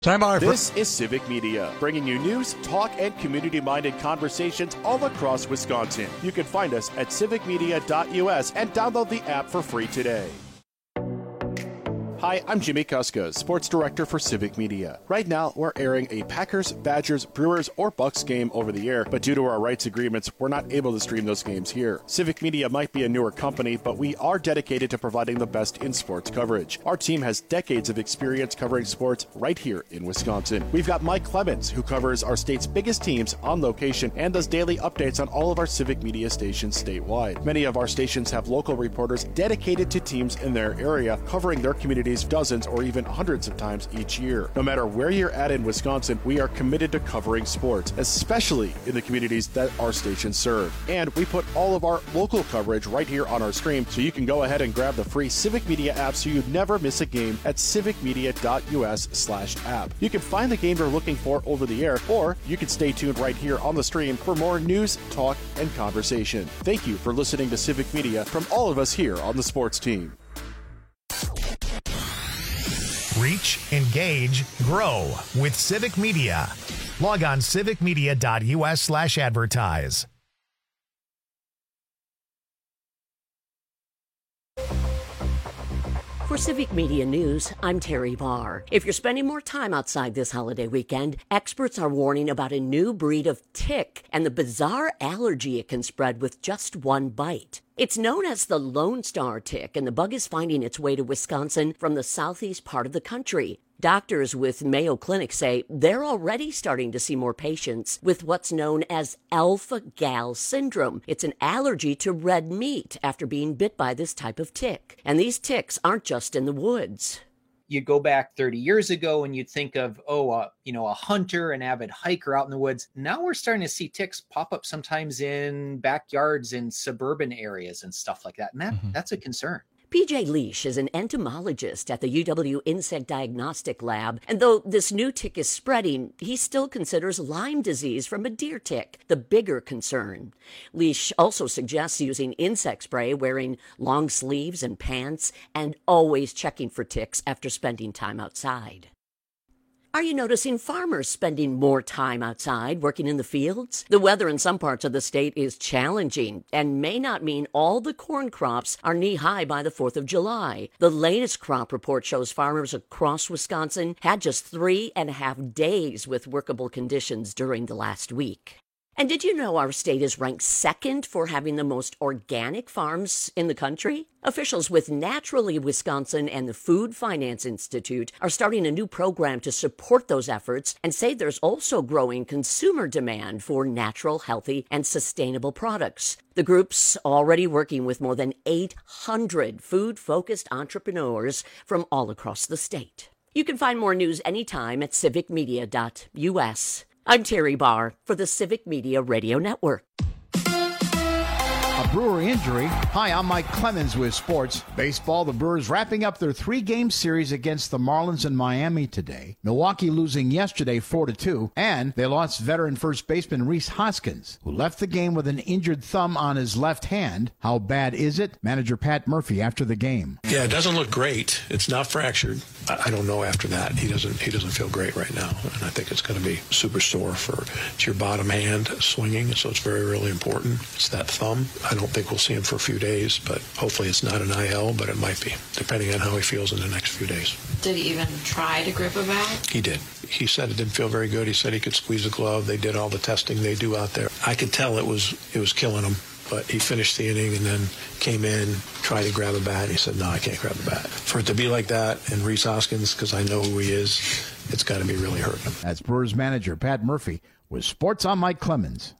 Time out. This is Civic Media, bringing you news, talk, and community-minded conversations all across Wisconsin. You can find us at civicmedia.us and download the app for free today. Hi, I'm Jimmy Kuska, Sports Director for Civic Media. Right now, we're airing a Packers, Badgers, Brewers, or Bucks game over the air, but due to our rights agreements, we're not able to stream those games here. Civic Media might be a newer company, but we are dedicated to providing the best in sports coverage. Our team has decades of experience covering sports right here in Wisconsin. We've got Mike Clemens, who covers our state's biggest teams on location and does daily updates on all of our Civic Media stations statewide. Many of our stations have local reporters dedicated to teams in their area, covering their communities dozens or even hundreds of times each year. No matter where you're at in Wisconsin, we are committed to covering sports, especially in the communities that our stations serve. And we put all of our local coverage right here on our stream, so you can go ahead and grab the free Civic Media app so you never miss a game at civicmedia.us/app. You can find the game you're looking for over the air, or you can stay tuned right here on the stream for more news, talk, and conversation. Thank you for listening to Civic Media from all of us here on the sports team. Reach, engage, grow with Civic Media. Log on civicmedia.us/advertise. For Civic Media News, I'm Terry Barr. If you're spending more time outside this holiday weekend, experts are warning about a new breed of tick and the bizarre allergy it can spread with just one bite. It's known as the Lone Star tick, and the bug is finding its way to Wisconsin from the southeast part of the country. Doctors with Mayo Clinic say they're already starting to see more patients with what's known as alpha-gal syndrome. It's an allergy to red meat after being bit by this type of tick. And these ticks aren't just in the woods. You go back 30 years ago and you'd think of, a hunter, an avid hiker out in the woods. Now we're starting to see ticks pop up sometimes in backyards in suburban areas and stuff like that. And that's a concern. PJ Leash is an entomologist at the UW Insect Diagnostic Lab, and though this new tick is spreading, he still considers Lyme disease from a deer tick the bigger concern. Leash also suggests using insect spray, wearing long sleeves and pants, and always checking for ticks after spending time outside. Are you noticing farmers spending more time outside working in the fields? The weather in some parts of the state is challenging and may not mean all the corn crops are knee-high by the 4th of July. The latest crop report shows farmers across Wisconsin had just 3.5 days with workable conditions during the last week. And did you know our state is ranked second for having the most organic farms in the country? Officials with Naturally Wisconsin and the Food Finance Institute are starting a new program to support those efforts and say there's also growing consumer demand for natural, healthy, and sustainable products. The group's already working with more than 800 food-focused entrepreneurs from all across the state. You can find more news anytime at civicmedia.us. I'm Terry Barr for the Civic Media Radio Network. A Brewer injury. Hi, I'm Mike Clemens with Sports. Baseball, the Brewers wrapping up their 3-game series against the Marlins in Miami today. Milwaukee losing yesterday 4-2, and they lost veteran first baseman Rhys Hoskins, who left the game with an injured thumb on his left hand. How bad is it? Manager Pat Murphy after the game. Yeah, it doesn't look great. It's not fractured. I don't know after that. He doesn't feel great right now, and I think it's going to be super sore it's your bottom hand swinging, so it's very, really important. It's that thumb. I don't think we'll see him for a few days, but hopefully it's not an IL, but it might be, depending on how he feels in the next few days. Did he even try to grip a bat? He did. He said it didn't feel very good. He said he could squeeze a glove. They did all the testing they do out there. I could tell it was killing him, but he finished the inning and then came in, tried to grab a bat. He said, no, I can't grab the bat. For it to be like that, and Rhys Hoskins, because I know who he is, it's got to be really hurting him. That's Brewers manager Pat Murphy with Sports on Mike Clemens.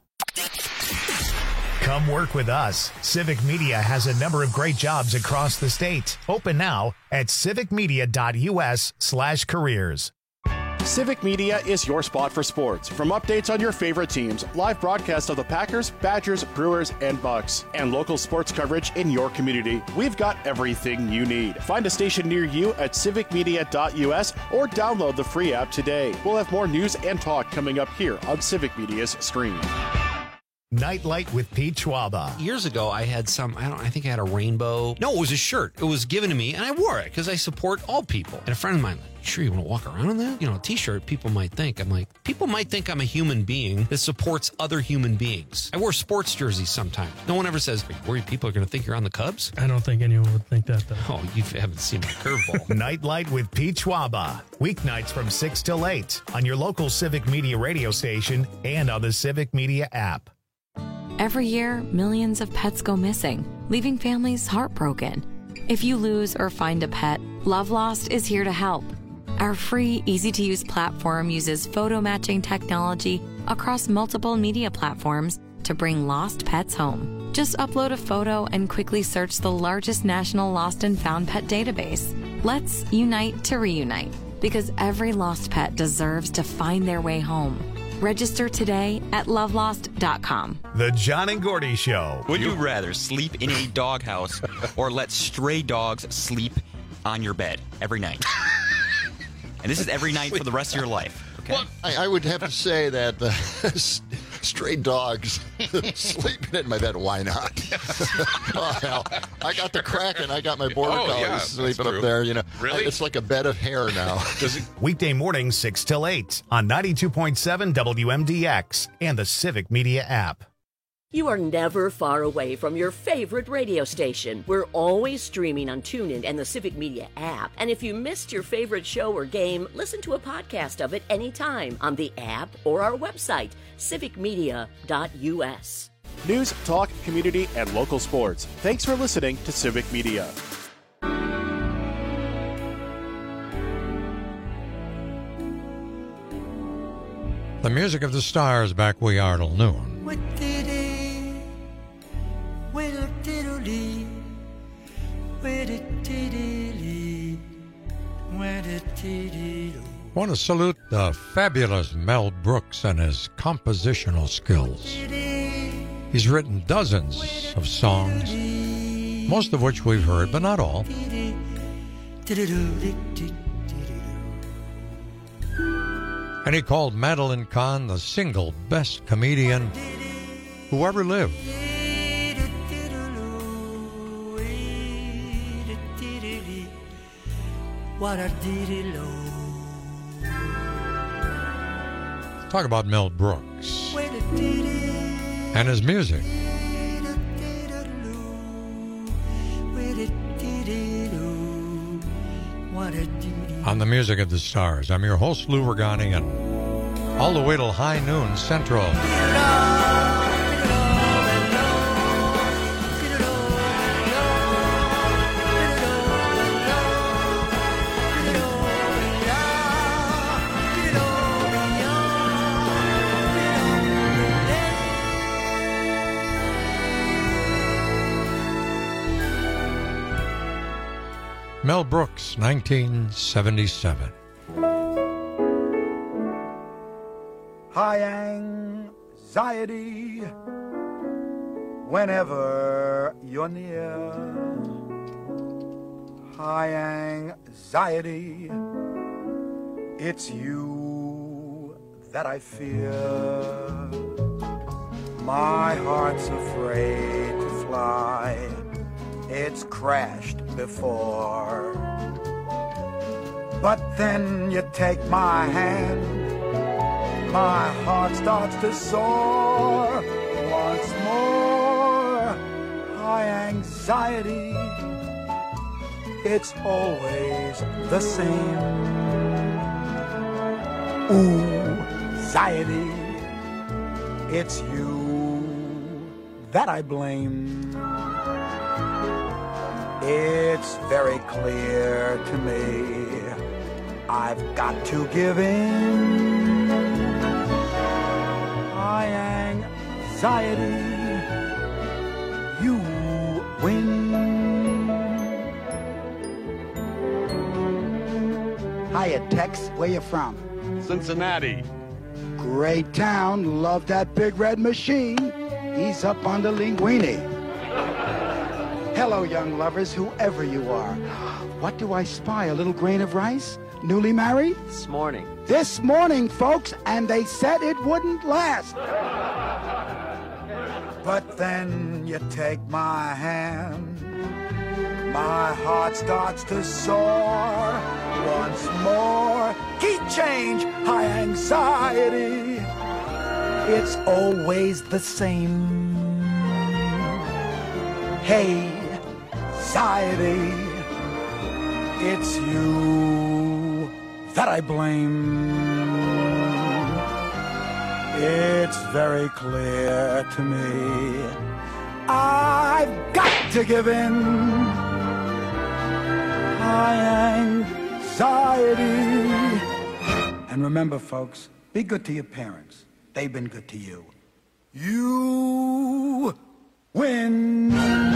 Come work with us. Civic Media has a number of great jobs across the state. Open now at civicmedia.us/careers. Civic Media is your spot for sports. From updates on your favorite teams, live broadcasts of the Packers, Badgers, Brewers, and Bucks, and local sports coverage in your community, we've got everything you need. Find a station near you at civicmedia.us or download the free app today. We'll have more news and talk coming up here on Civic Media's stream. Nightlight with Pete Schwaba. Years ago, I had I think I had a rainbow. No, it was a shirt. It was given to me, and I wore it because I support all people. And a friend of mine, sure you want to walk around in that? You know, a t-shirt, people might think. I'm like, people might think I'm a human being that supports other human beings. I wear sports jerseys sometimes. No one ever says, are you worried people are going to think you're on the Cubs? I don't think anyone would think that, though. Oh, you haven't seen my curveball. Nightlight with Pete Schwaba. Weeknights from 6 till 8 on your local Civic Media radio station and on the Civic Media app. Every year, millions of pets go missing, leaving families heartbroken. If you lose or find a pet, Love Lost is here to help. Our free, easy-to-use platform uses photo matching technology across multiple media platforms to bring lost pets home. Just upload a photo and quickly search the largest national lost and found pet database. Let's unite to reunite, because every lost pet deserves to find their way home. Register today at lovelost.com. The John and Gordy Show. Would you rather sleep in a doghouse or let stray dogs sleep on your bed every night? And this is every night for the rest of your life. Okay? Well, I would have to say that stray dogs sleeping in my bed, why not? Oh, hell, I got the Kraken. I got my border collies sleeping up there. You know, really? It's like a bed of hair now. Weekday mornings 6 till 8 on 92.7 WMDX and the Civic Media app. You are never far away from your favorite radio station. We're always streaming on TuneIn and the Civic Media app. And if you missed your favorite show or game, listen to a podcast of it anytime on the app or our website, civicmedia.us. News, talk, community, and local sports. Thanks for listening to Civic Media. The music of the stars back we are till noon. Want to salute the fabulous Mel Brooks and his compositional skills. He's written dozens of songs, most of which we've heard, but not all. And he called Madeline Kahn the single best comedian who ever lived. Talk about Mel Brooks and his music. On the music of the stars, I'm your host, Lou Regani, and all the way till high noon Central. Mel Brooks, 1977. High anxiety whenever you're near. High anxiety, it's you that I fear. My heart's afraid to fly. It's crashed before. But then you take my hand, my heart starts to soar once more. High anxiety, it's always the same. Ooh-xiety, it's you that I blame. It's very clear to me I've got to give in. High anxiety, you win. Hiya, Tex. Where you from? Cincinnati. Great town. Love that big red machine. He's up on the linguine. Hello, young lovers, whoever you are. What do I spy? A little grain of rice? Newly married? This morning. This morning, folks, and they said it wouldn't last. But then you take my hand, my heart starts to soar once more. Key change, high anxiety, it's always the same. Hey, anxiety, it's you that I blame. It's very clear to me I've got to give in. High anxiety. And remember, folks, be good to your parents. They've been good to you. You win.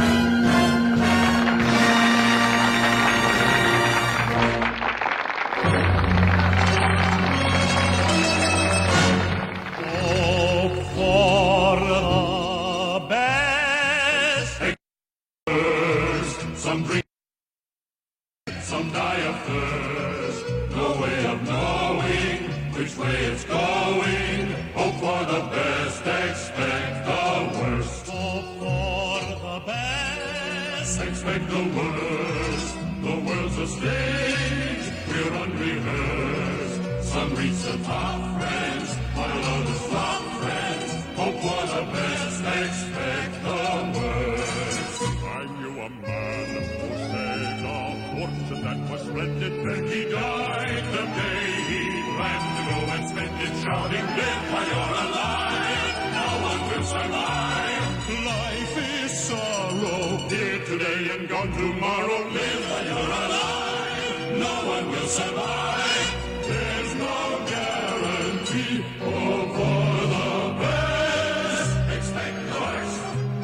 Some drink, some die of thirst. No way of knowing which way it's going. Hope for the best, expect the worst. Hope for the best, expect the worst. The world's a stage, we're unrehearsed. Some reach the top, friends, while others flop, friends. Hope for the best, expect the worst. I knew a man who said a fortune that was splendid. Then he died the day he planned to go and spend it, shouting, live while you're alive. No one will survive. Life is sorrow, here today and gone tomorrow. Live while you're alive. No one will survive. There's no guarantee. Hope for the best. Expect the worst.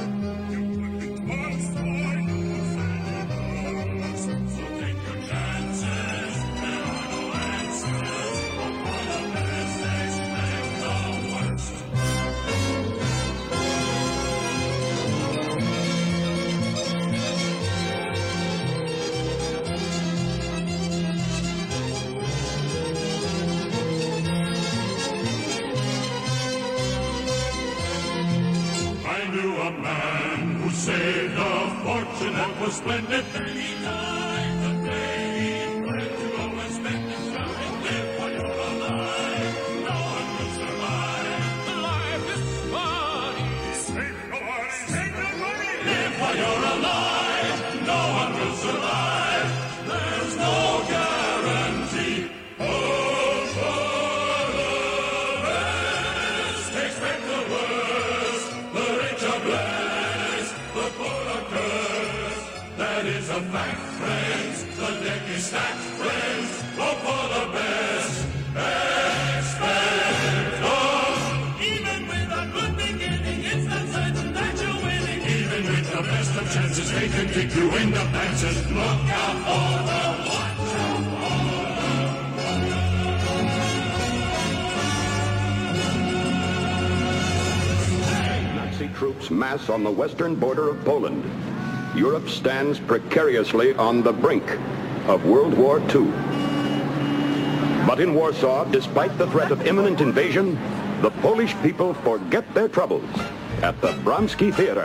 So take your chances. There are no answers. Hope for the best. Expect the worst. I knew a man who saved a fortune that was splendid. Then he died the day he planned to go and spend it, shouting, live while you're alive. No one will survive. Life is funny. Save your money. Save your money. Live while you're alive. No one will survive. There's no guarantee. Hope for the best. Expect the worst. The rich are blessed. The poor are cursed. That is a fact, friends. The deck is stacked, friends. Hope for the best. Expect the Even with a good beginning, it's not certain that you're winning. Even with the best of chances, they can kick you in the pants. Look out for the watch out for Nazi troops mass on the western border of Poland. Europe stands precariously on the brink of World War II. But in Warsaw, despite the threat of imminent invasion, the Polish people forget their troubles at the Bramski Theater.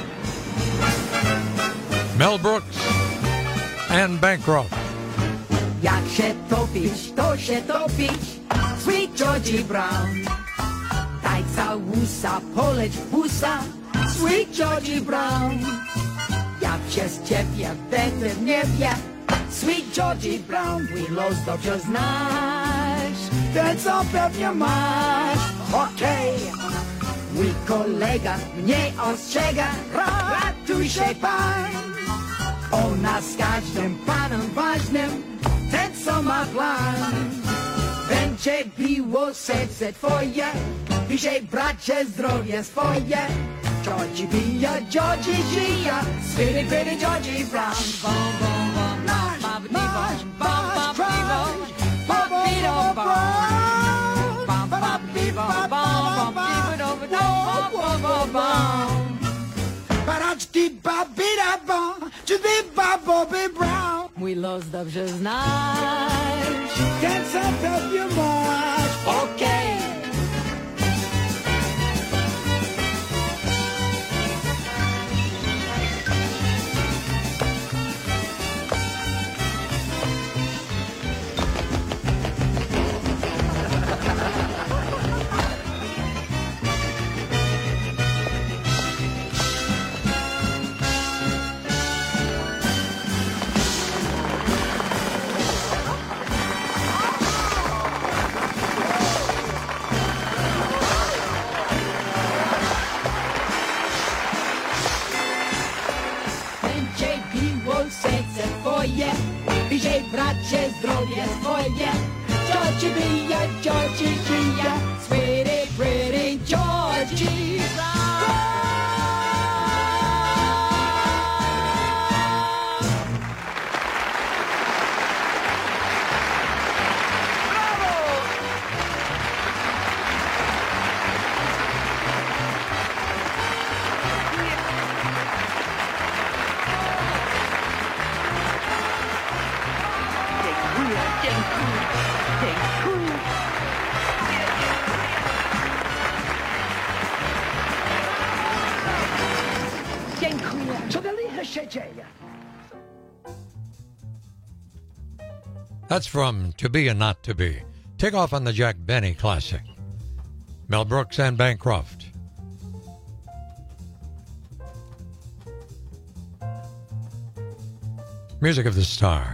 Mel Brooks and Bancroft. Jak się topić, to się topić, Sweet Georgie Brown. Daj całusa, poleć busa, Sweet Georgie Brown. Jak się zciepię, będę w niebie, Sweet Georgie Brown. Mój los dobrze znasz, ten co pewnie masz, okej. Mój kolega mnie ostrzega, ratuj się pan. Ona z każdym panem ważnym, ten co ma plan. Będzie biło serce twoje, bliżej bracie zdrowie swoje. Georgie bije, Georgie żyje, Switty gritty Georgie Brown. Bom, bom, bom, nasz, bom, Bobby Brown. Mój los dobrze znasz, ten co pewnie masz, okej. That's from To Be and Not to Be. Take off on the Jack Benny classic. Mel Brooks and Bancroft. Music of the Star.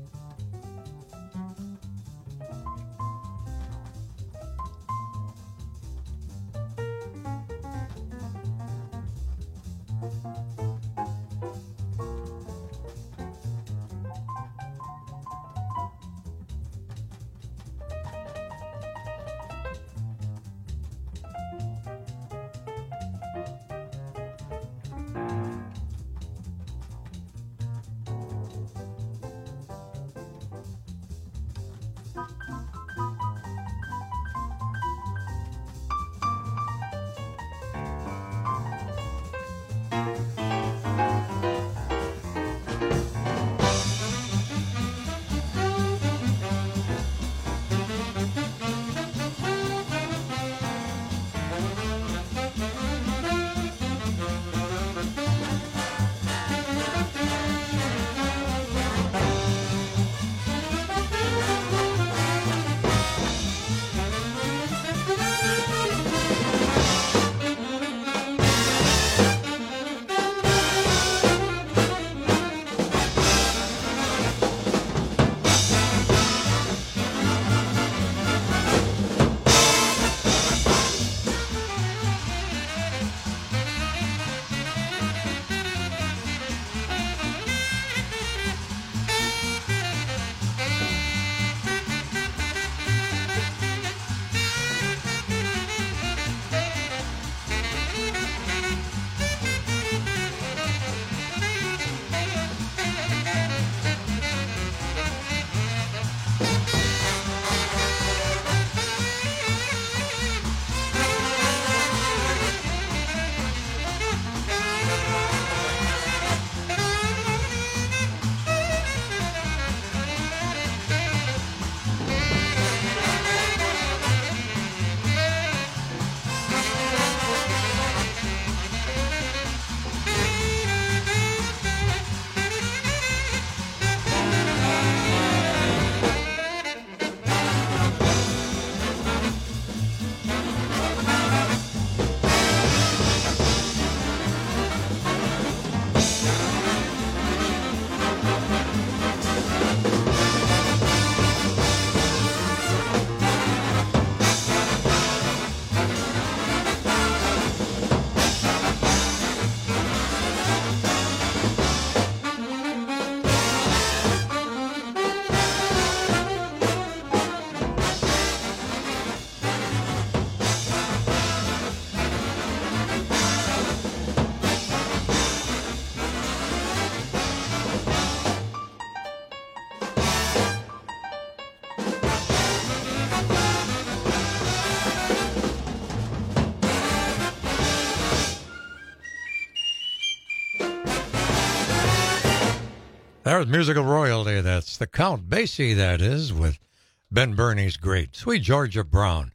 There's musical royalty. That's the Count Basie, that is, with Ben Burney's great Sweet Georgia Brown.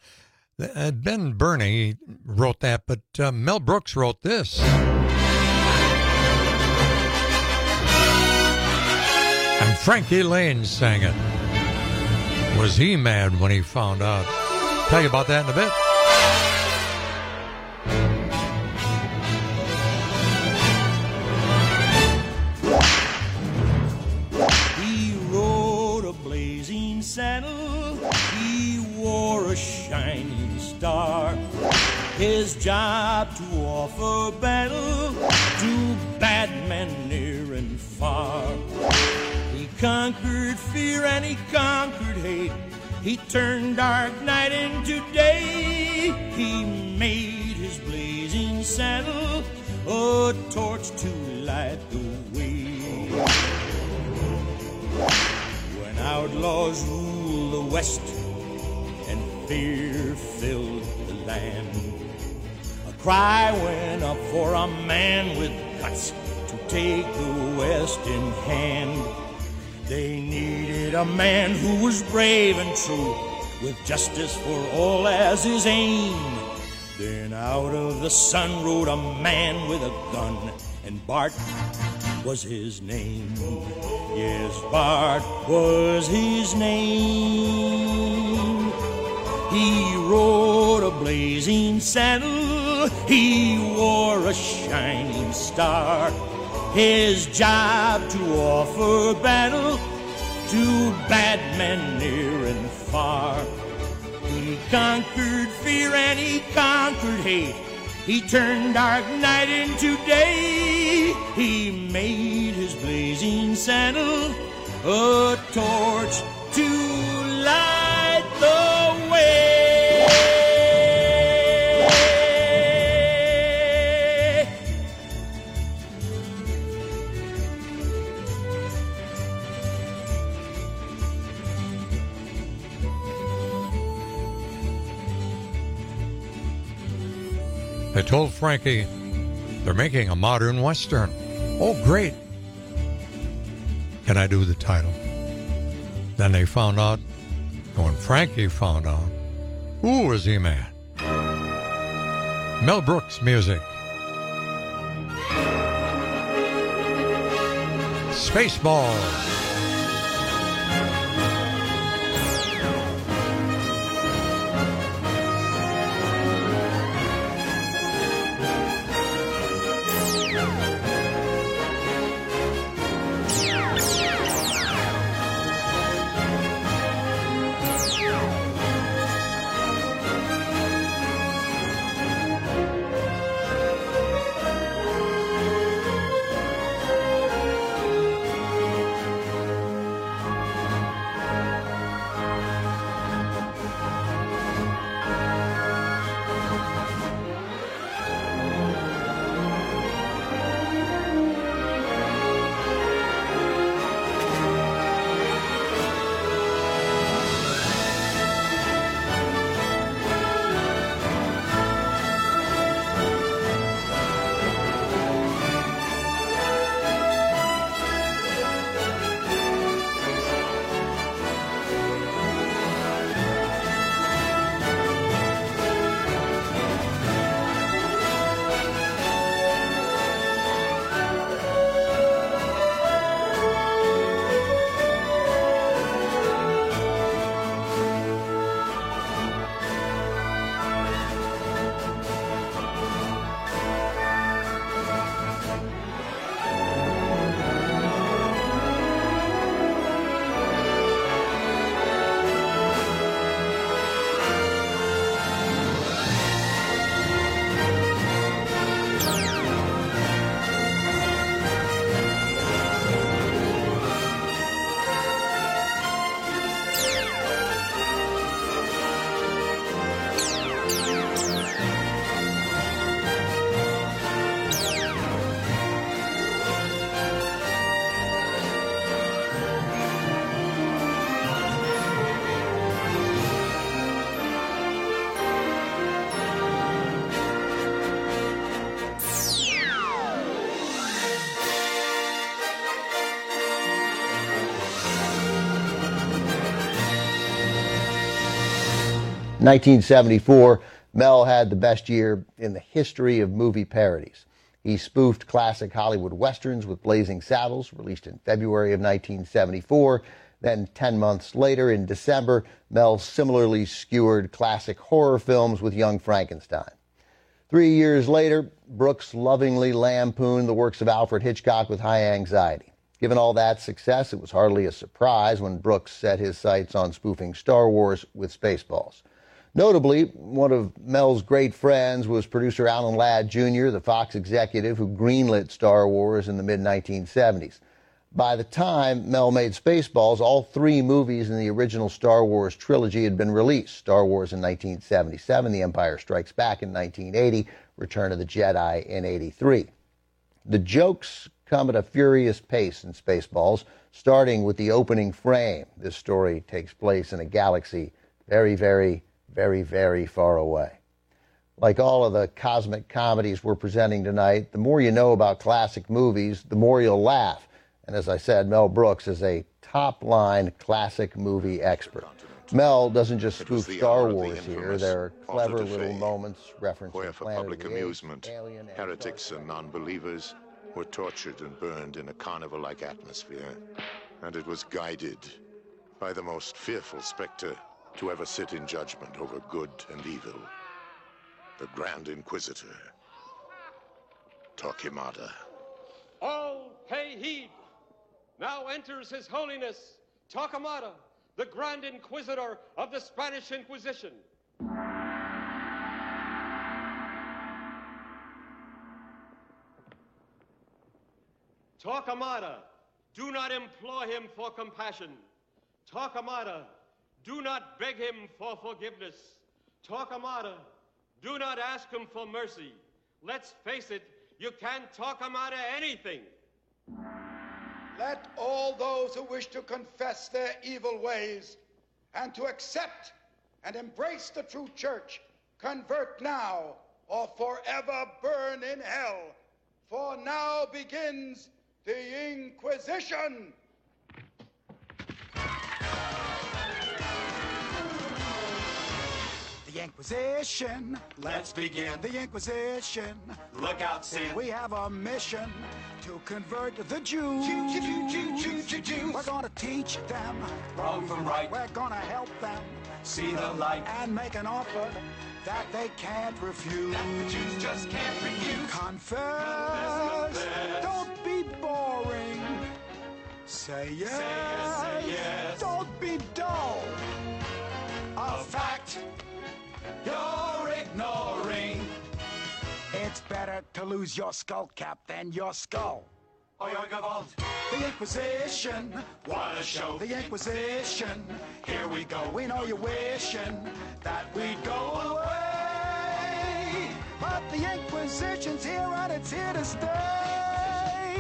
Ben Burney wrote that, but Mel Brooks wrote this. And Frankie Lane sang it. Was he mad when he found out? Tell you about that in a bit. Saddle, he wore a shining star. His job to offer battle to bad men near and far. He conquered fear and he conquered hate. He turned dark night into day. He made his blazing saddle a torch to light the way. Outlaws rule the West, and fear filled the land. A cry went up for a man with guts to take the West in hand. They needed a man who was brave and true, with justice for all as his aim. Then out of the sun rode a man with a gun, and Bart was his name. Yes, Bart was his name. He rode a blazing saddle, he wore a shining star. His job to offer battle to bad men near and far. He conquered fear and he conquered hate. He turned dark night into day. He made his blazing saddle a torch to light the way. They told Frankie they're making a modern Western. Oh, great. Can I do the title? Then they found out, and when Frankie found out, ooh, was he mad. Mel Brooks music. Spaceballs. In 1974, Mel had the best year in the history of movie parodies. He spoofed classic Hollywood westerns with Blazing Saddles, released in February of 1974. Then 10 months later, in December, Mel similarly skewered classic horror films with Young Frankenstein. 3 years later, Brooks lovingly lampooned the works of Alfred Hitchcock with High Anxiety. Given all that success, it was hardly a surprise when Brooks set his sights on spoofing Star Wars with Spaceballs. Notably, one of Mel's great friends was producer Alan Ladd Jr., the Fox executive who greenlit Star Wars in the mid-1970s. By the time Mel made Spaceballs, all three movies in the original Star Wars trilogy had been released. Star Wars in 1977, The Empire Strikes Back in 1980, Return of the Jedi in 83. The jokes come at a furious pace in Spaceballs, starting with the opening frame. This story takes place in a galaxy very, very, very, very far away. Like all of the cosmic comedies we're presenting tonight, the more you know about classic movies, the more you'll laugh. And as I said, Mel Brooks is a top-line classic movie expert. Mel doesn't just spoof Star Wars here. There are clever little moments referencing for public amusement, heretics and non-believers, were tortured and burned in a carnival-like atmosphere, and it was guided by the most fearful specter to ever sit in judgment over good and evil, the Grand Inquisitor, Torquemada. All pay heed. Now enters His Holiness Torquemada, the Grand Inquisitor of the Spanish Inquisition. Torquemada, do not implore him for compassion. Torquemada, do not beg him for forgiveness. Torquemada, do not ask him for mercy. Let's face it, you can't Torquemada anything. Let all those who wish to confess their evil ways and to accept and embrace the true church convert now or forever burn in hell. For now begins the Inquisition. The Inquisition. Let's begin. The Inquisition. Look out, sin. We have a mission to convert the Jews. We're gonna teach them wrong from right. We're gonna help them see the light and make an offer that they can't refuse. That the Jews just can't refuse. Confess. Don't be boring. Say yes. Say yes, say yes. Don't be dull. A fact you're ignoring. It's better to lose your skull cap than your skull. Or your gavalt. The Inquisition. What a show. The Inquisition. Here we go. We know you're wishing that we'd go away. But the Inquisition's here and it's here to stay.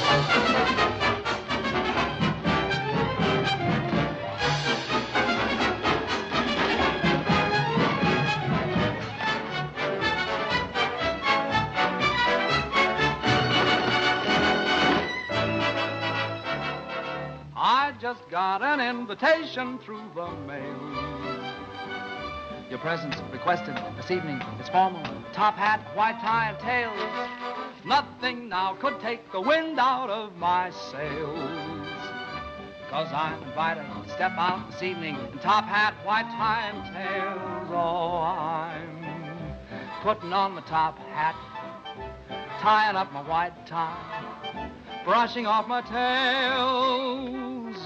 I just got an invitation through the mail. Your presence requested this evening is formal. Top hat, white tie, and tails. Nothing now could take the wind out of my sails. 'Cause I'm invited to step out this evening in top hat, white tie, and tails. Oh, I'm putting on my top hat, tying up my white tie, brushing off my tails.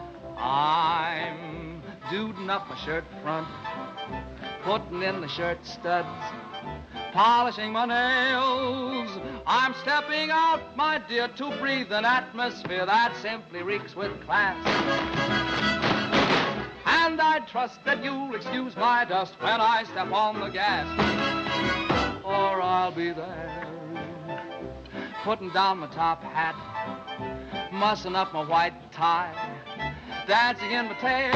I'm duding up my shirt front, putting in the shirt studs, polishing my nails. I'm stepping out, my dear, to breathe an atmosphere that simply reeks with class. And I trust that you'll excuse my dust when I step on the gas, or I'll be there, putting down my top hat, mussing up my white tie, dancing in my tail.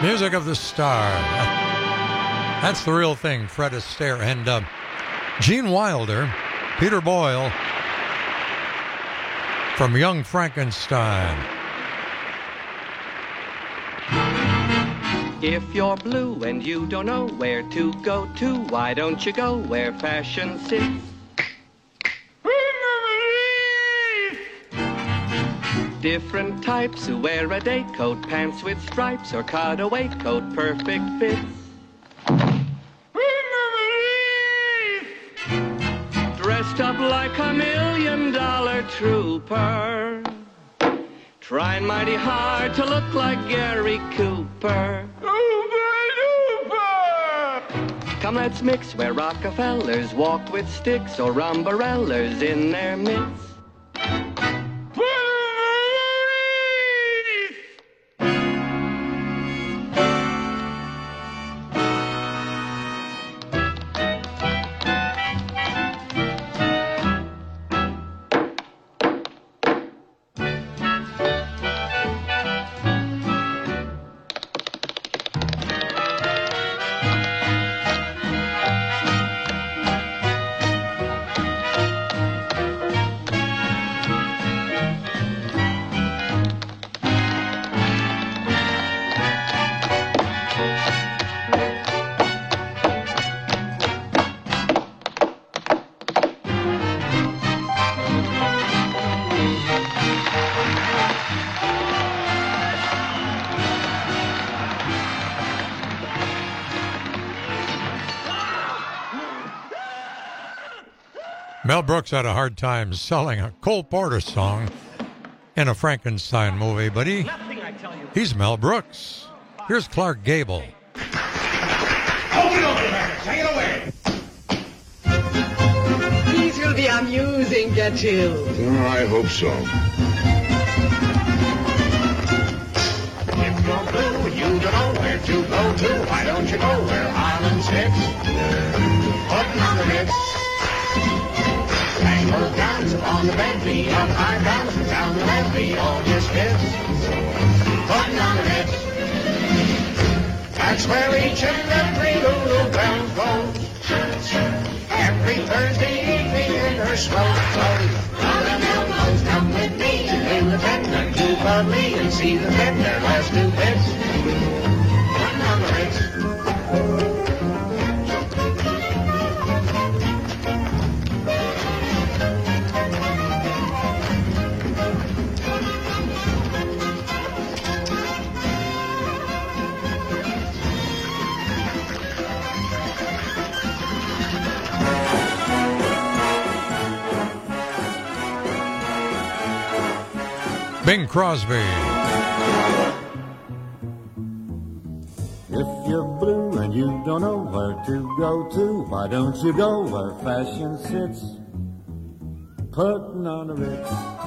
Music of the Star. That's the real thing, Fred Astaire. And Gene Wilder, Peter Boyle, from Young Frankenstein. If you're blue and you don't know where to go to, why don't you go where fashion sits? Different types who wear a day coat, pants with stripes, or cutaway coat, perfect fits. Dressed up like $1 million trooper, trying mighty hard to look like Gary Cooper. Come, let's mix where Rockefellers walk with sticks or umbrellas in their midst. Mel Brooks had a hard time selling a Cole Porter song in a Frankenstein movie, but he's Mel Brooks. Here's Clark Gable. Hold it over, man. Take it away. These will be amusing, Gertrude. Oh, I hope so. If you're blue, you don't know where to go to. Why don't you go where Harlan sits? Putting on the Ritz. Tango gowns on the Bentley, up high gowns down the Bentley, all just fits. Putting on the Ritz. That's where each and every Lulu Bell goes. Every Thursday evening in her swell clothes. All them elbows come with me to name the tender to Budley and see the tender last 2 bits. Putting on the Ritz. Bing Crosby. If you're blue and you don't know where to go to, why don't you go where fashion sits? Putting on a Ritz.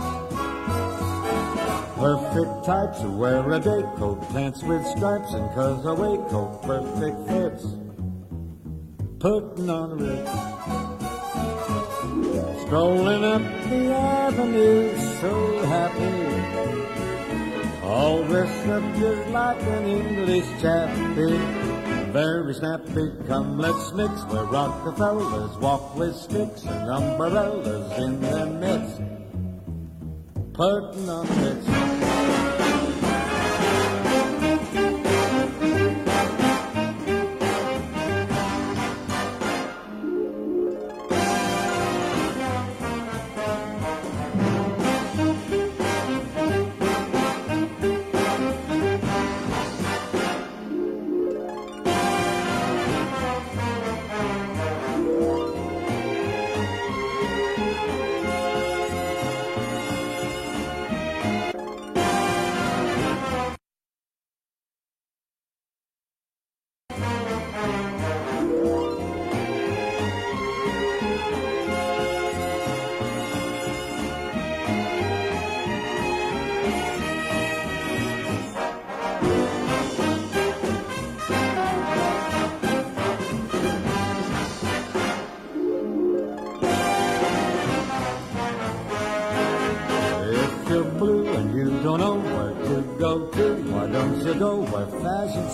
Perfect types who wear a day coat, pants with stripes, and cutaway coat, perfect fits. Putting on a Ritz. Strolling up the avenue, so happy. All dressed up just like an English chappie. Very snappy, come let's mix where Rockefellers walk with sticks and umbrellas in their midst. Putting on Ritz.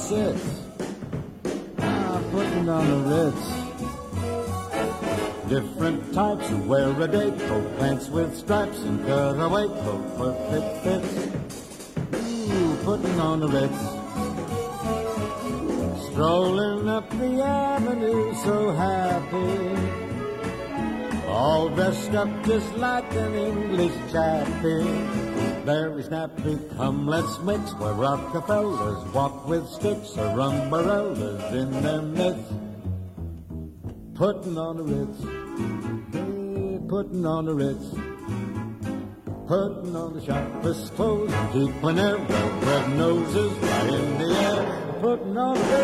sits. Putting on the Ritz. Different types who wear a day coat, pants with stripes and cutaway coat, perfect fits. Ooh, putting on the Ritz. Strolling up the avenue so happy, all dressed up just like an English chappie. Very snappy, come let's mix, where Rockefellers walk with sticks or umbrellas in their midst. Putting on the Ritz, hey, putting on the Ritz, putting on the sharpest clothes and keeping their well-bred noses right in the air. Putting on the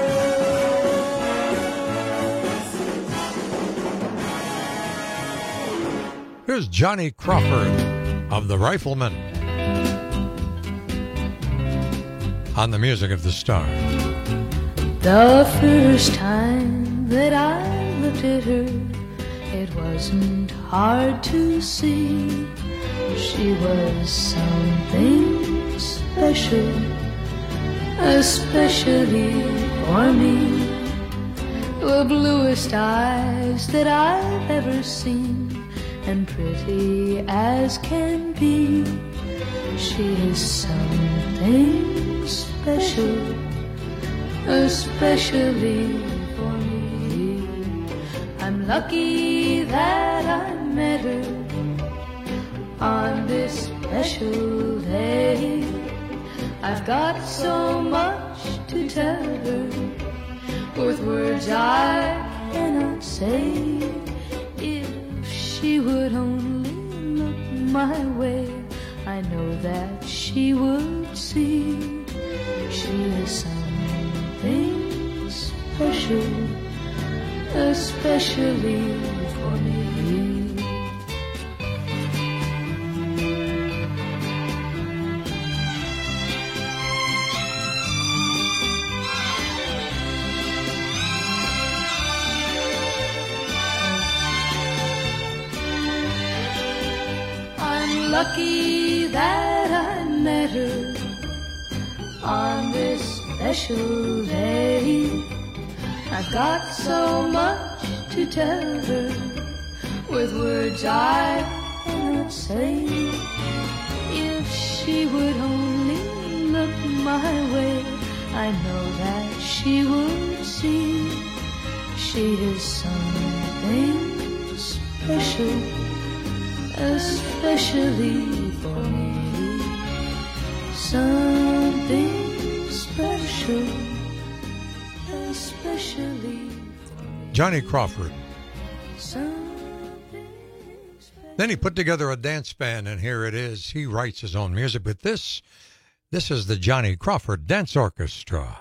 Ritz. Here's Johnny Crawford of the Riflemen on the Music of the Star. The first time that I looked at her, it wasn't hard to see. She was something special, especially for me. The bluest eyes that I've ever seen, and pretty as can be. She is something special, especially for me. I'm lucky that I met her on this special day. I've got so much to tell her, with words I cannot say. If she would only look my way, I know that she would see. She is something special, especially for me. I'm lucky that I met her on this special day. I've got so much to tell her, with words I cannot say. If she would only look my way, I know that she would see. She is something special, especially for me. Something special, especially for me. Johnny Crawford. Then he put together a dance band, and here it is. He writes his own music, but this is the Johnny Crawford Dance Orchestra.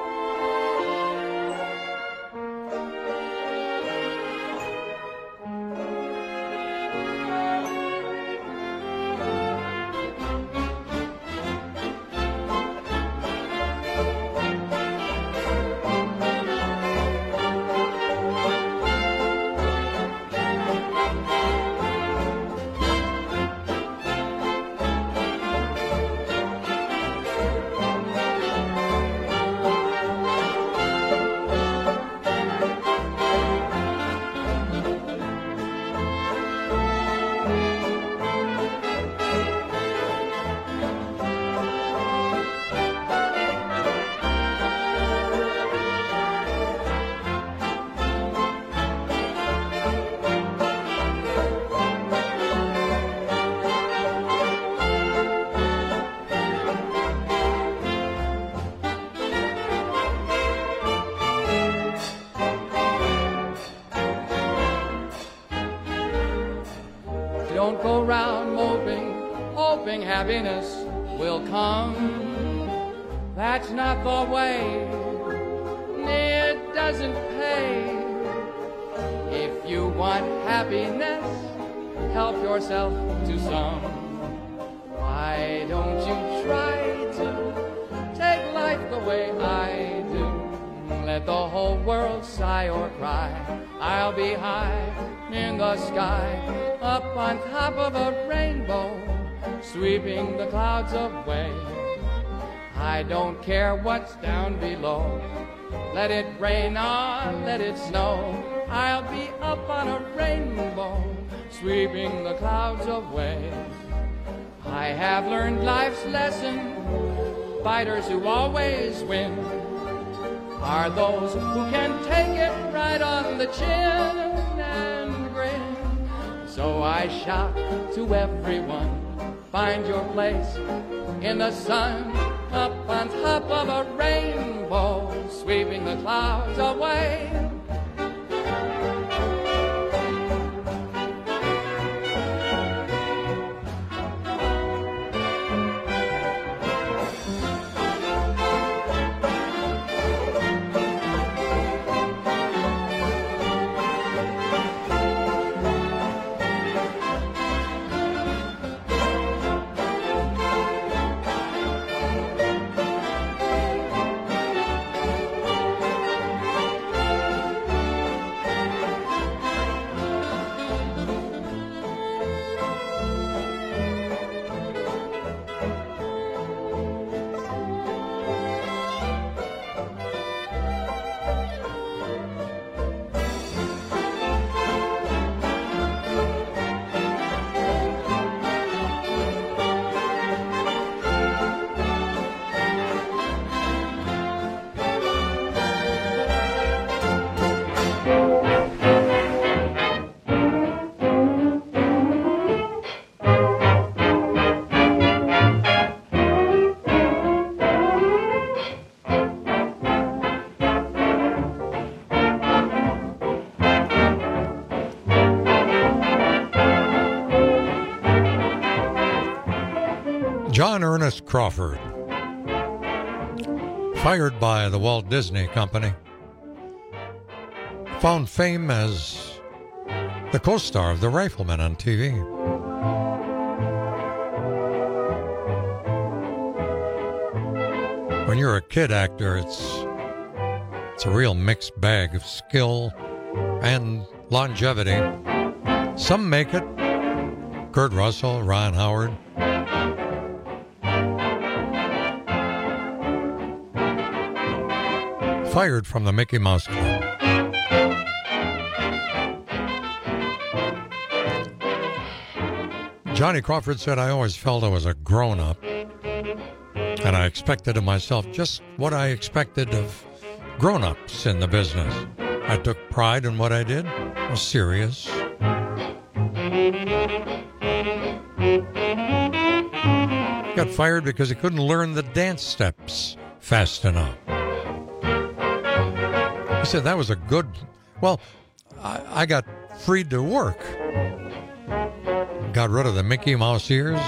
Don't go round moping, hoping happiness will come. That's not the way. It doesn't pay. If you want happiness, help yourself to some. Why don't you try to take life the way I do? Let the whole world sigh or cry. I'll be high in the sky, up on top of a rainbow, sweeping the clouds away. I don't care what's down below. Let it rain on, let it snow. I'll be up on a rainbow, sweeping the clouds away. I have learned life's lesson. Fighters who always win are those who can take it right on the chin and grin. So I shout to everyone, find your place in the sun, up on top of a rainbow, sweeping the clouds away. John Ernest Crawford, fired by the Walt Disney Company, found fame as the co-star of The Rifleman on TV. When you're a kid actor, it's a real mixed bag of skill and longevity. Some make it. Kurt Russell, Ron Howard. Fired from the Mickey Mouse Club. Johnny Crawford said, I always felt I was a grown-up, and I expected of myself just what I expected of grown-ups in the business. I took pride in what I did, was serious. Got fired because he couldn't learn the dance steps fast enough. He said that was a good... Well, I got freed to work. Got rid of the Mickey Mouse ears.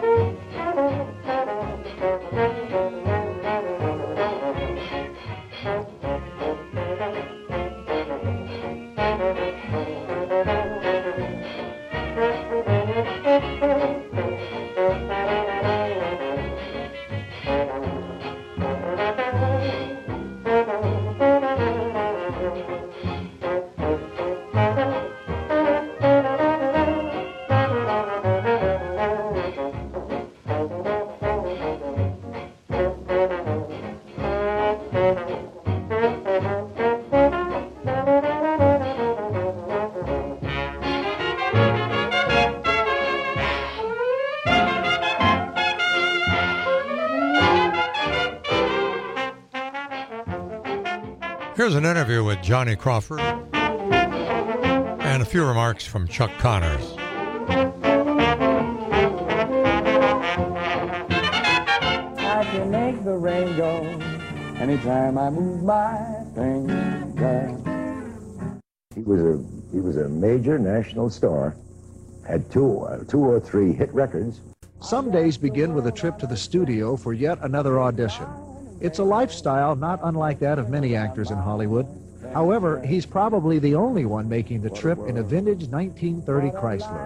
Here's an interview with Johnny Crawford and a few remarks from Chuck Connors. I can make the rain go anytime I move my finger. He was a major national star. Had two or three hit records. Some days begin with a trip to the studio for yet another audition. It's a lifestyle not unlike that of many actors in Hollywood. However, he's probably the only one making the trip in a vintage 1930 Chrysler.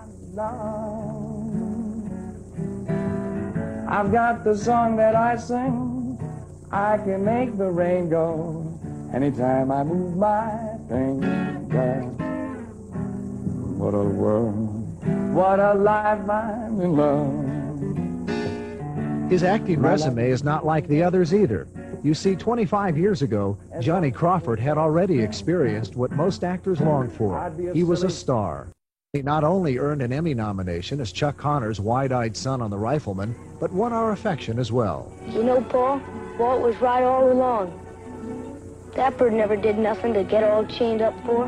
I've got the song that I sing. I can make the rain go anytime I move my finger. What a world, what a life I'm in love. His acting resume is not like the others either. You see, 25 years ago, Johnny Crawford had already experienced what most actors long for. He was a star. He not only earned an Emmy nomination as Chuck Connor's wide-eyed son on The Rifleman, but won our affection as well. You know, Paul, Walt was right all along. Dapper never did nothing to get all chained up for.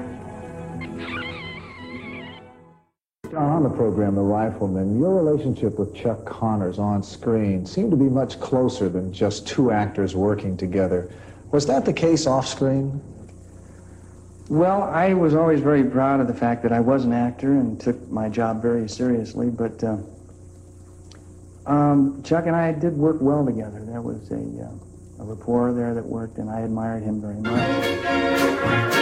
On the program, The Rifleman, your relationship with Chuck Connors on screen seemed to be much closer than just two actors working together. Was that the case off screen? Well, I was always very proud of the fact that I was an actor and took my job very seriously, but Chuck and I did work well together. There was a rapport there that worked, and I admired him very much.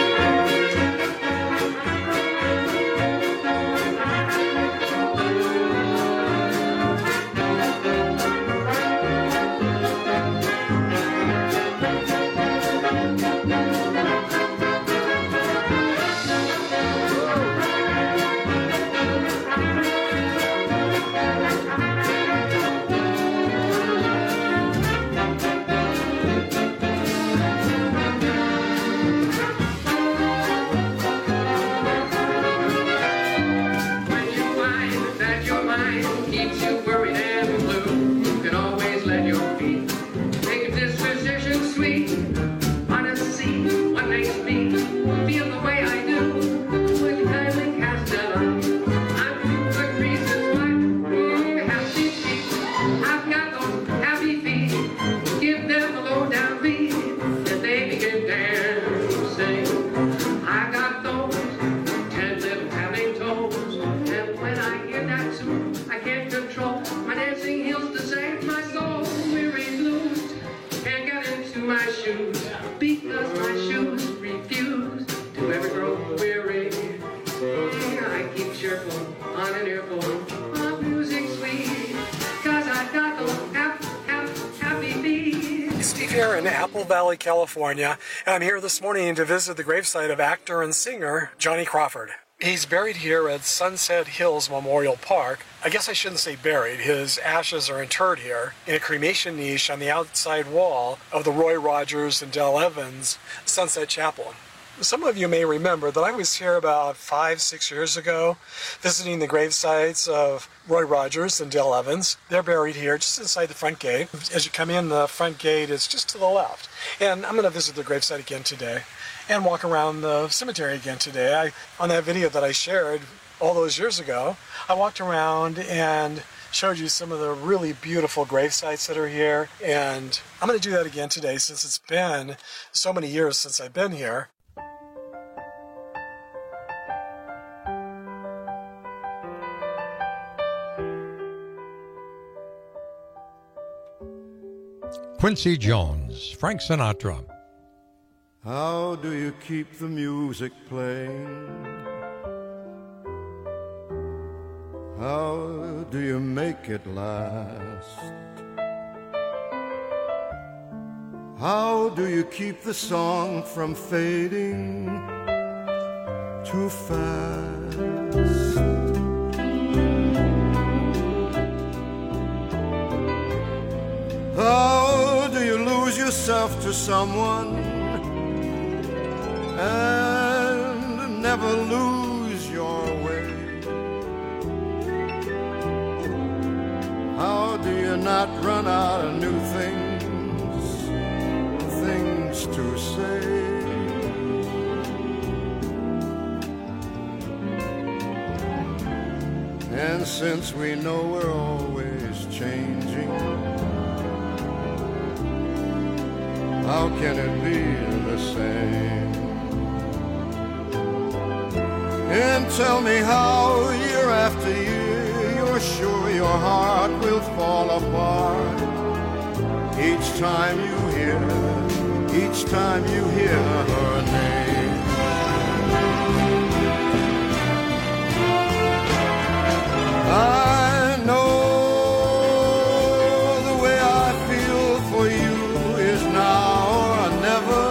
Valley, California, and I'm here this morning to visit the gravesite of actor and singer Johnny Crawford. He's buried here at Sunset Hills Memorial Park. I guess I shouldn't say buried. His ashes are interred here in a cremation niche on the outside wall of the Roy Rogers and Dell Evans Sunset Chapel. Some of you may remember that I was here about 5-6 years ago visiting the gravesites of Roy Rogers and Dell Evans. They're buried here just inside the front gate. As you come in, the front gate is just to the left. And I'm going to visit the gravesite again today and walk around the cemetery again today. On that video that I shared all those years ago, I walked around and showed you some of the really beautiful gravesites that are here. And I'm going to do that again today since it's been so many years since I've been here. Quincy Jones, Frank Sinatra. How do you keep the music playing? How do you make it last? How do you keep the song from fading too fast? How do you lose yourself to someone and never lose your way? How do you not run out of new things to say? And since we know we're always changing, how can it be the same? And tell me how year after year you're sure your heart will fall apart each time you hear her name. I know the way I feel for you is now or never.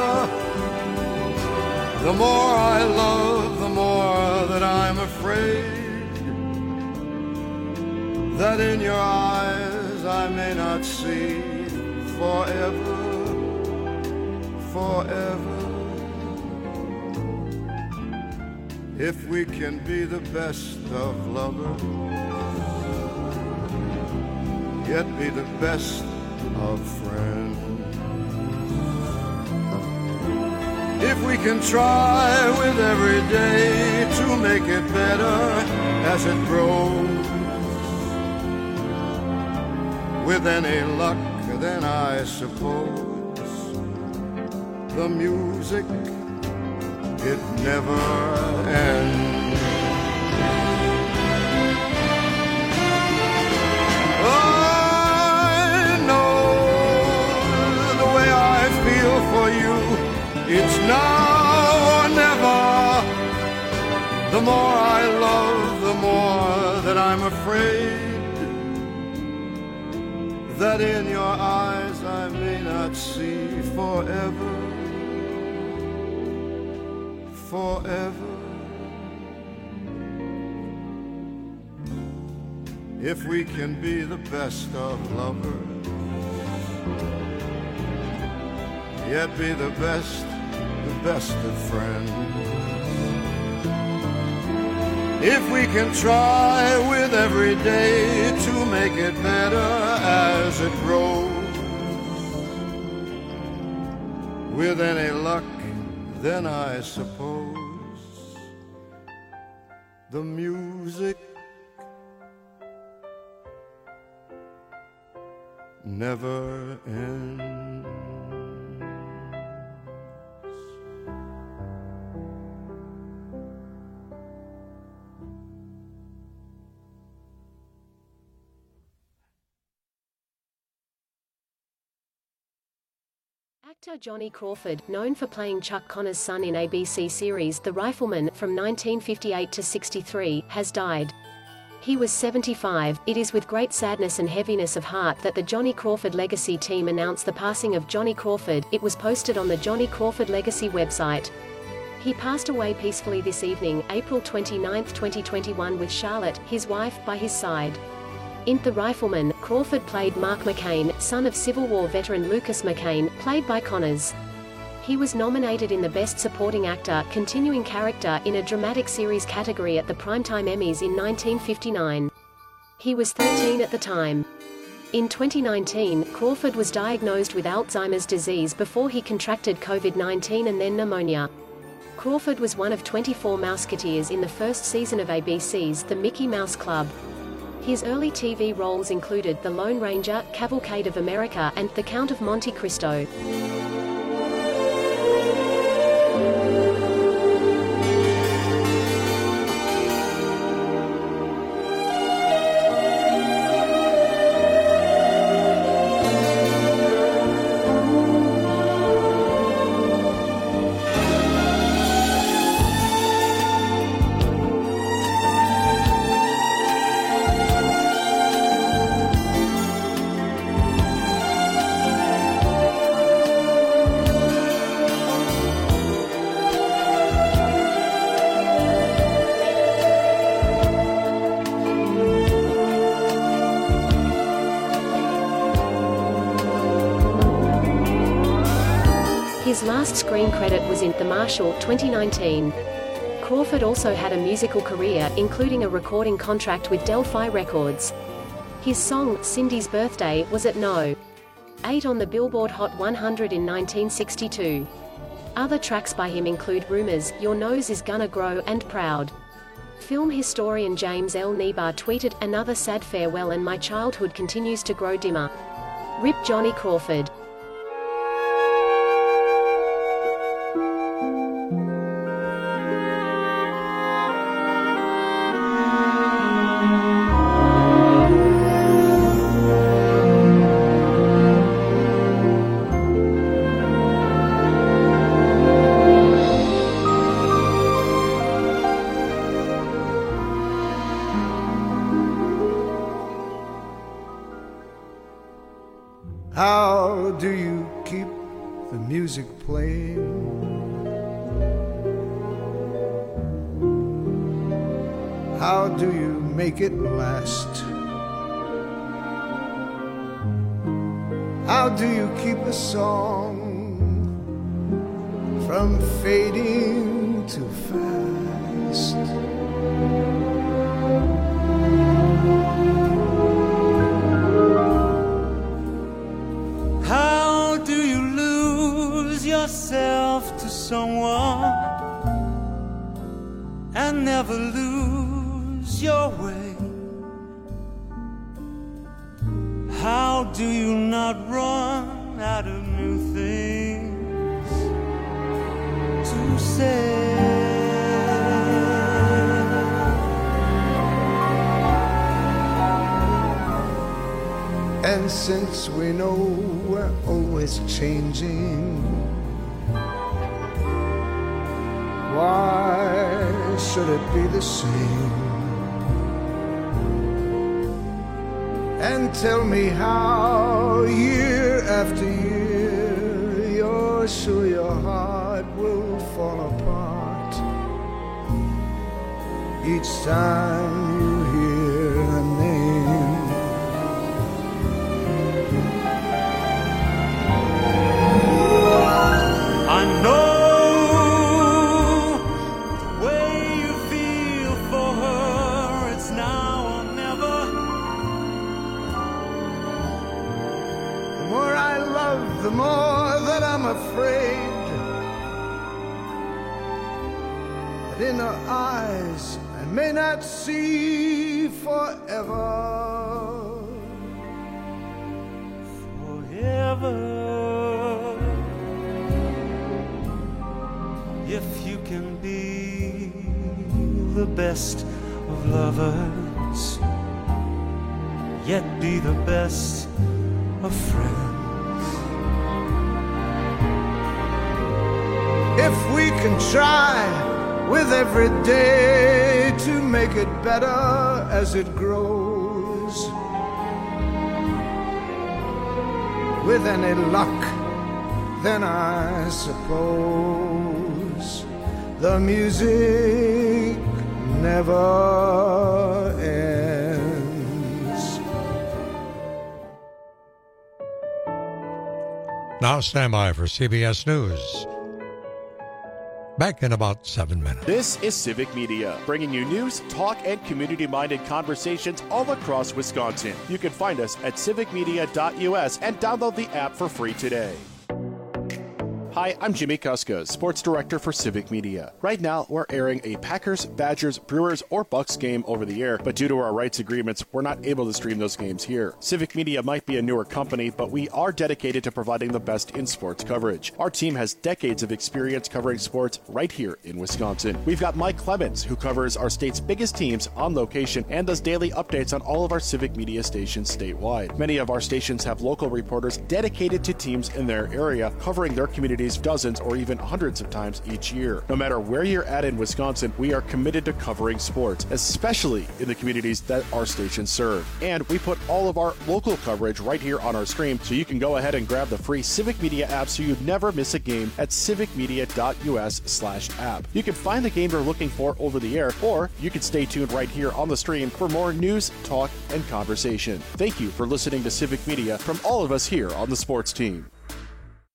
The more I love, the more that I'm afraid that in your eyes eyes I may not see forever, forever. If we can be the best of lovers, yet be the best of friends. If we can try with every day to make it better as it grows, with any luck, then I suppose the music, it never ends. I know the way I feel for you, it's now or never. The more I love, the more that I'm afraid that in your eyes I may not see forever, forever. If we can be the best of lovers, yet be the best of friends. If we can try with every day to make it better as it grows, with any luck, then I suppose the music never ends. Actor Johnny Crawford, known for playing Chuck Connor's son in ABC series The Rifleman from 1958 to 63, has died. He was 75. It is with great sadness and heaviness of heart that the Johnny Crawford Legacy team announced the passing of Johnny Crawford. It was posted on the Johnny Crawford Legacy website. He passed away peacefully this evening, April 29, 2021, with Charlotte, his wife, by his side. In The Rifleman, Crawford played Mark McCain, son of Civil War veteran Lucas McCain, played by Connors. He was nominated in the Best Supporting Actor Continuing Character in a Dramatic Series category at the Primetime Emmys in 1959. He was 13 at the time. In 2019, Crawford was diagnosed with Alzheimer's disease before he contracted COVID-19 and then pneumonia. Crawford was one of 24 Mouseketeers in the first season of ABC's The Mickey Mouse Club. His early TV roles included The Lone Ranger, Cavalcade of America, and The Count of Monte Cristo. His last screen credit was in The Marshal, 2019. Crawford also had a musical career, including a recording contract with Delphi Records. His song, Cindy's Birthday, was at No. 8 on the Billboard Hot 100 in 1962. Other tracks by him include Rumors, Your Nose Is Gonna Grow, and Proud. Film historian James L. Nebar tweeted, "Another sad farewell and my childhood continues to grow dimmer. Rip Johnny Crawford." How do you keep the music playing? How do you make it last? How do you keep a song from fading too fast? How do you lose yourself to someone and never lose your way? How do you not run out of new things to say? And since we know we're always changing, why should it be the same? And tell me how year after year you're sure your heart will fall apart each time you hear a name. I know the way you feel for her, it's now or never. The more I love, the more that I'm afraid that in her eyes I may not see forever. Forever. If you can be the best of lovers, yet be the best of friends. If we can try with every day to make it better as it grows, with any luck, then I suppose the music never ends. Now stand by for CBS News. Back in about 7 minutes. This is Civic Media, bringing you news, talk, and community-minded conversations all across Wisconsin. You can find us at civicmedia.us and download the app for free today. Hi, I'm Jimmy Kuska, Sports Director for Civic Media. Right now, we're airing a Packers, Badgers, Brewers, or Bucks game over the air, but due to our rights agreements, we're not able to stream those games here. Civic Media might be a newer company, but we are dedicated to providing the best in sports coverage. Our team has decades of experience covering sports right here in Wisconsin. We've got Mike Clemens, who covers our state's biggest teams on location and does daily updates on all of our Civic Media stations statewide. Many of our stations have local reporters dedicated to teams in their area, covering their communities dozens or even hundreds of times each year. No matter where you're at in Wisconsin, we are committed to covering sports, especially in the communities that our stations serve. And we put all of our local coverage right here on our stream, so you can go ahead and grab the free Civic Media app so you never miss a game at civicmedia.us/app. You can find the game you're looking for over the air, or you can stay tuned right here on the stream for more news, talk, and conversation. Thank you for listening to Civic Media from all of us here on the sports team.